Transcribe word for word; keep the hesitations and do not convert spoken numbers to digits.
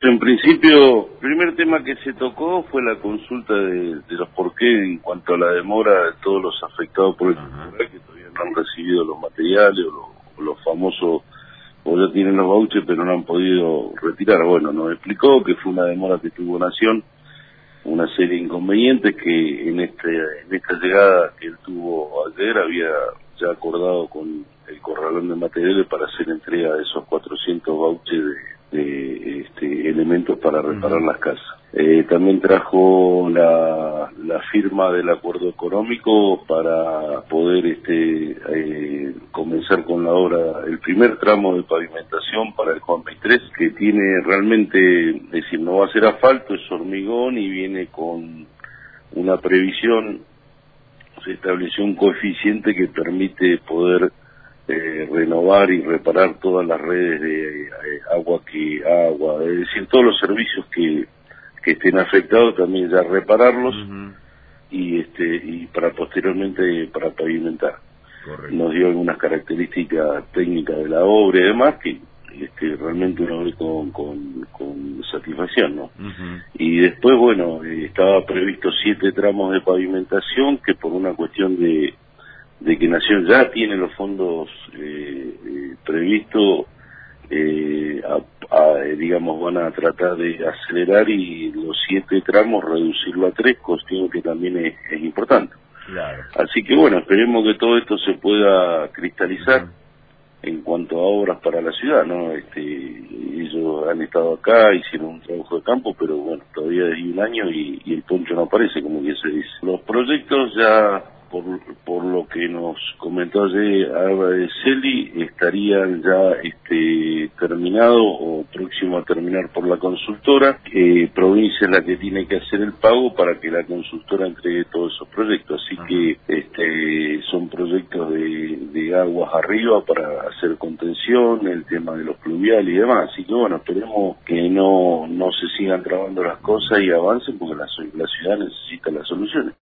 En principio, el primer tema que se tocó fue la consulta de, de los porqué en cuanto a la demora de todos los afectados por el temporal que todavía no han recibido los materiales o los, o los famosos, o ya tienen los vouchers pero no han podido retirar. Bueno, nos explicó que fue una demora que tuvo Nación, una serie de inconvenientes que en este en esta llegada que él tuvo ayer había ya acordado con el corralón de materiales para hacer entrega de esos cuatrocientos vouchers de, de este, elementos para reparar uh-huh. las casas. Eh, también trajo la, la firma del acuerdo económico para poder este, eh, comenzar con la obra, el primer tramo de pavimentación para el Juan veintitrés, que tiene realmente, es decir, no va a ser asfalto, es hormigón y viene con una previsión. Se estableció un coeficiente que permite poder eh, renovar y reparar todas las redes de eh, agua que agua, es decir, todos los servicios que, que estén afectados también ya repararlos uh-huh. y este y para posteriormente para pavimentar. Correcto. Nos dio algunas características técnicas de la obra y demás que este, realmente uno ve con, con, con satisfacción, ¿no? Uh-huh. Y después, bueno, eh, estaba previsto siete tramos de pavimentación que por una cuestión de, de que Nación ya tiene los fondos eh, eh, previstos, eh, a, a, digamos, van a tratar de acelerar y los siete tramos reducirlo a tres, cuestión que también es, es importante. Claro. Así que bueno, esperemos que todo esto se pueda cristalizar. Uh-huh. En cuanto a obras para la ciudad, ¿no? Este, ellos han estado acá, hicieron un trabajo de campo, pero bueno, todavía hay un año y, y el poncho no aparece, como bien se dice. Los proyectos ya, por, por lo que nos comentó ayer Alba de Celi, estarían ya este, terminados o próximos a terminar por la consultora. Eh, provincia es la que tiene que hacer el pago para que la consultora entregue todos esos proyectos. Así Ajá. que este, son proyectos de, de aguas arriba para hacer contención, el tema de los pluviales y demás. Así que bueno, esperemos que no, no se sigan trabando las cosas y avancen porque la, la ciudad necesita las soluciones.